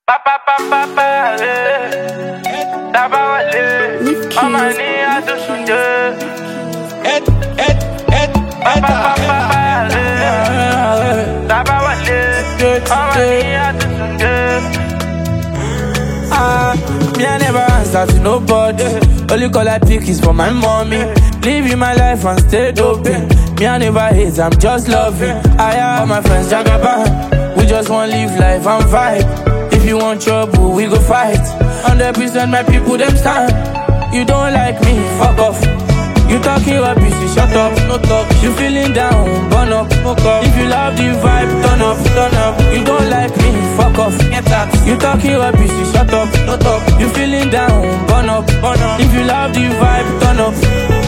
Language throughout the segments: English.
Me I never answer to nobody. Only call I pick is for my mommy. Living my life and stay doping. Me I never hate, I'm just loving. I have all my friends Jagaban. We just want live life and vibe. If you want trouble, we go fight. 100% my people them stand. You don't like me, fuck off. You talking rubbish, you shut up, no talk. You feeling down, burn up, fuck up. If you love the vibe, turn up, turn up. You don't like me, fuck off, get out. You talking rubbish, you shut up, no talk. You feeling down, burn up, burn up. If you love the vibe, turn up.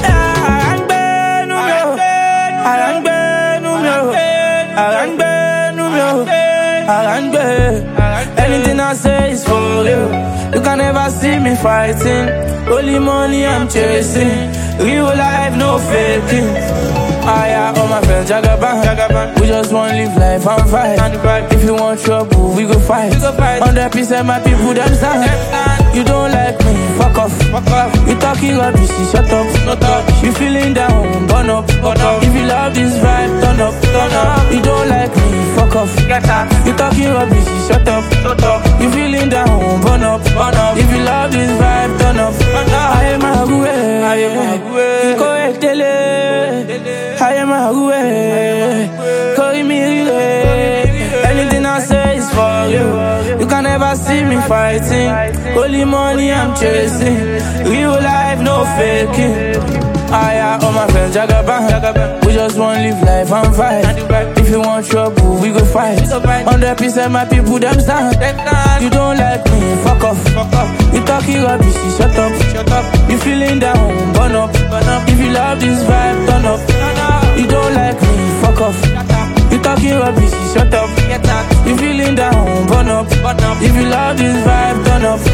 Anything I say is for you. You can never see me fighting. Only money I'm chasing. Real life, no faking. I have all my friends Jagaban. We just want live life and fight. If you want trouble, we go fight. 100% my people them stand. You don't like me, fuck off. You talking rubbish, shut up, no talk. You feeling down, burn up. If you love this vibe, turn up, turn up. You don't like me, fuck off. You talking rubbish, shut up, no talk. You feeling down, burn up. If you love this vibe, turn up. I am a roué, correct télé. I am a roué, call me relay. Anything I say is for you. You can never see me fighting. Only money I'm chasing. Real life, no faking. I have all my friends Jagaban. We just want live life and fight. If you want trouble, we go fight. 100% my people them stand. You don't like me, fuck off. You talking rubbish, shut up. You feeling down, burn up. If you love this vibe, turn up. You don't like me, fuck off. You talking rubbish, shut up. You feeling down, burn up. If you love this vibe, turn up.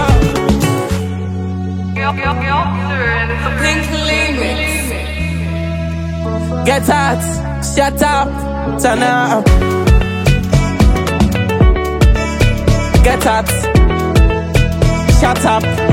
Get out, shut up, turn up. Get out, shut up.